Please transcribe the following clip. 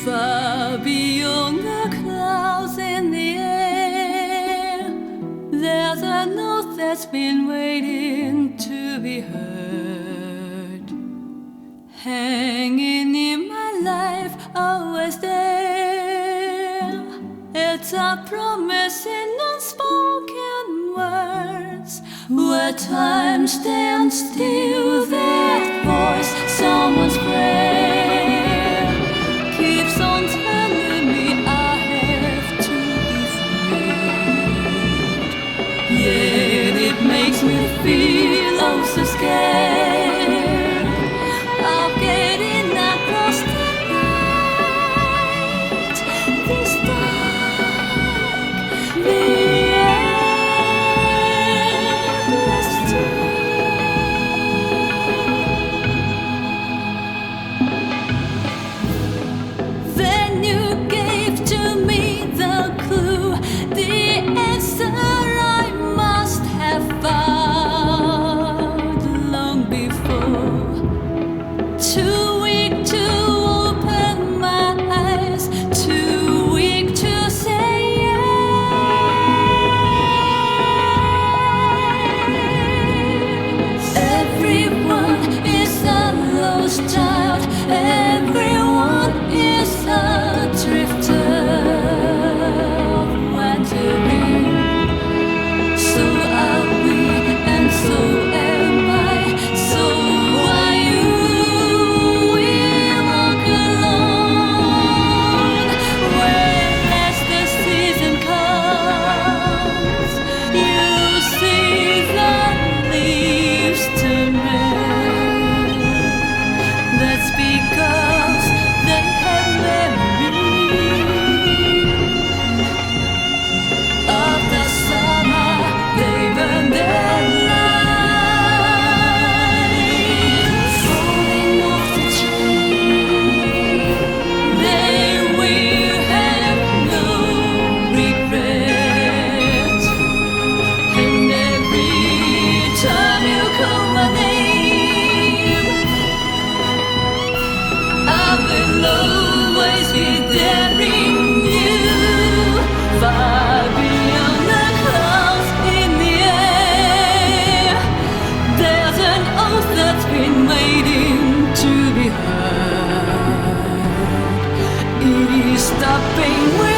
Far beyond the clouds in the air, there's a note that's been waiting to be heard, hanging in my life, always there. It's a promise in unspoken words, where time stands still, that voice, someone's prayer, keeps on telling me I have to be free. Yet it makes me feel oh so scared of getting across the night, this dark, the endless Then you gave to me the clue, the answer I must have found long before. Too weak to open my eyes, too weak to say yes. Everyone is a lost child, everyone is a drifter, wandering. So are we, and so am I, so are you. We walk alone. When as the season comes, you see the leaves turn red. That's because they have memory of the summer they burned their light, falling off the tree. They will have no regret, and every time you call my name, I will always be there in you, far beyond the clouds in the air. There's an oath that's been waiting to be heard. It is stopping.